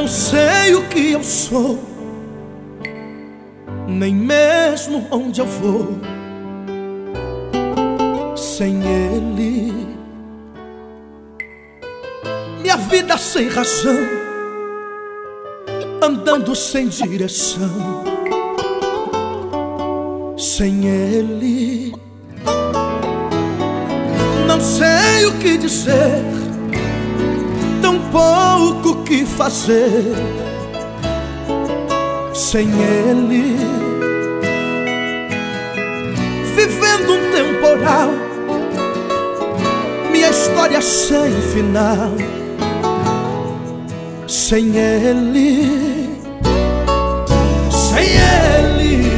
sei o que eu sou, nem mesmo onde eu vou sem Ele. Minha vida sem razão, andando sem direção, sem Ele. Não sei o que dizer, tão pouco o que fazer sem Ele. Vivendo um temporal, minha história sem final, sem Ele, sem Ele.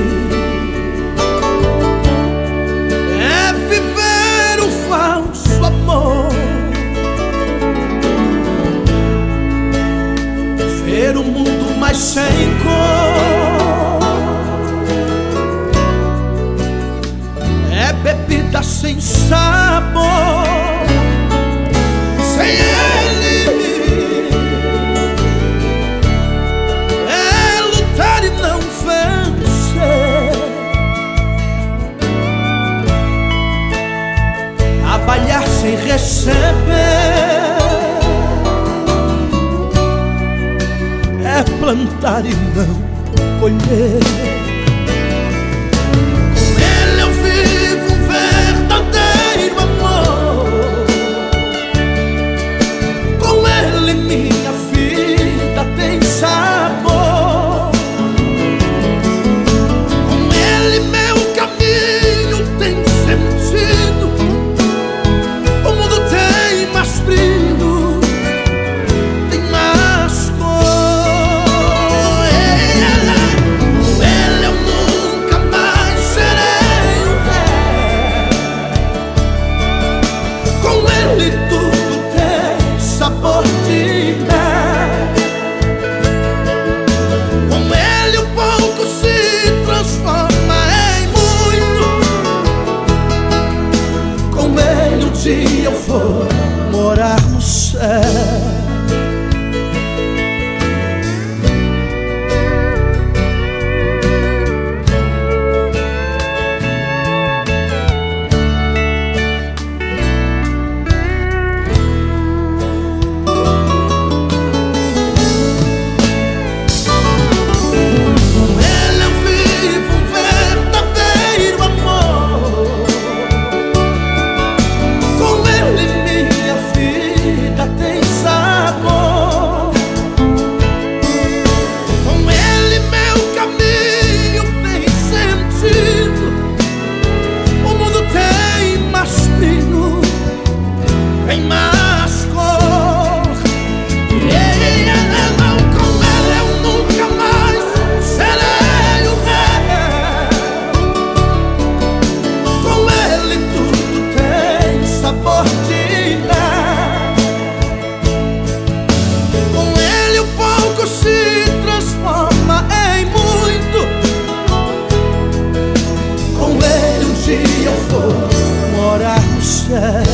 É viver um falso amor, ver o mundo mais sem cor. É bebida sem sabor, sem Ele. É lutar e não vencer, trabalhar sem receber. É plantar e não colher. Com Ele eu vivo um verdadeiro amor, com Ele minha vida tem sabor, com Ele meu caminho tem sentido, o mundo tem mais brilho, tem mais cor. Com Ele eu nunca mais serei o rei, com Ele tudo tem sabor de mel, com Ele o pouco se transforma em muito, com Ele um dia eu vou morar no céu. Tem mais cor. Com Ele eu nunca mais serei o rei, com Ele tudo tem sabor de mel, com Ele o pouco se transforma em muito, com Ele um dia eu vou morar no céu.